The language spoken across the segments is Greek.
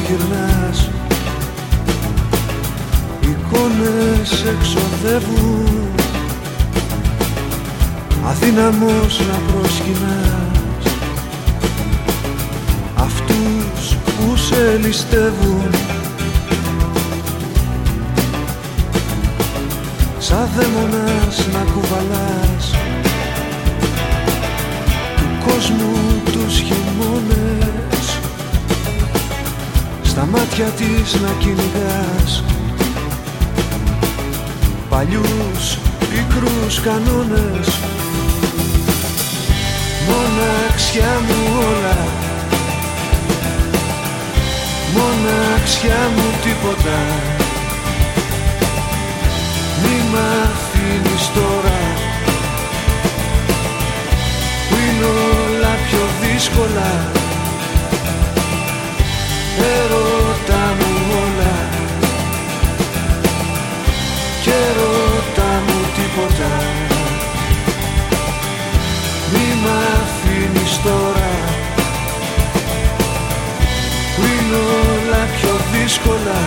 γυρνάς, εικόνες εξοδεύουν, αδύναμος να προσκυνάς αυτούς που σε ληστεύουν. Σαν δαίμονας να κουβαλάς του κόσμου τους χειμώνες, στα μάτια της να κυνηγάς παλιούς πικρούς κανόνες. Μοναξιά μου όλα, μοναξιά μου τίποτα. Μη μ' αφήνεις τώρα που είναι όλα πιο δύσκολα. Έρωτα μου όλα και έρωτα μου τίποτα. Μη μ' αφήνεις τώρα που είναι όλα πιο δύσκολα.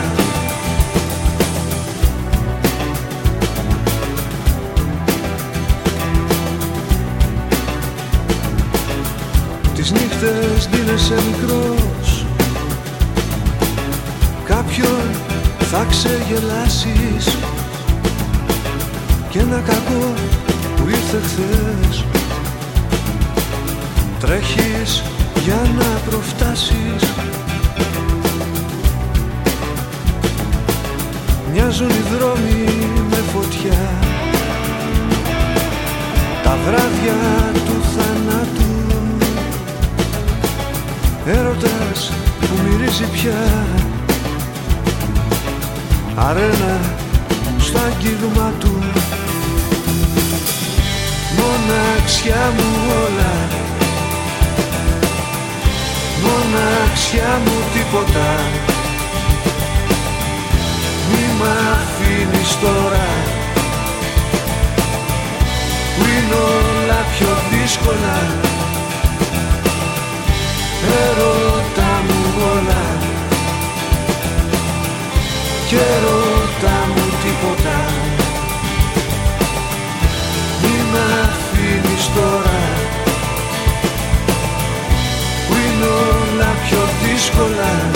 Τις νύχτες δίνεσαι μικρός, κάποιον θα ξεγελάσεις κι ένα κακό που ήρθε χθες τρέχεις για να προφτάσεις. Μοιάζουν οι δρόμοι με φωτιά, τα βράδια του θανάτου. Έρωτας που μυρίζει πια αρένα στο αγγίγμα του. Μοναξιά μου όλα, μοναξιά μου τίποτα. Μη μ' αφήνεις τώρα που είναι όλα πιο δύσκολα. Έρωτα μου όλα και έρωτα μου τίποτα. Μη μ' αφήνεις τώρα που είναι όλα πιο δύσκολα.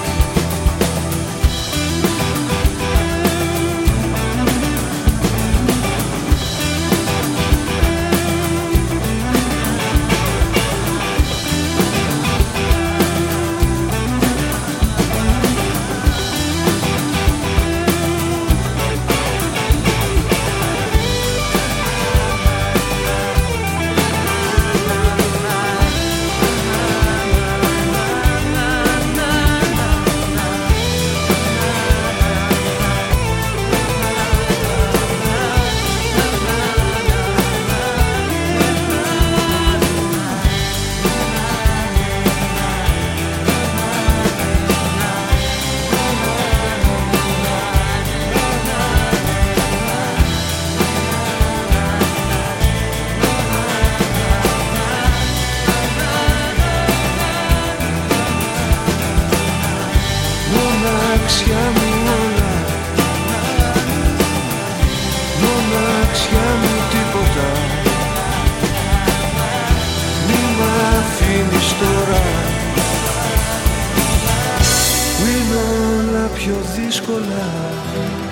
Μοναξιά μου όλα, μοναξιά μου τίποτα. Μη μ' αφήνεις τώρα που είναι όλα πιο δύσκολα.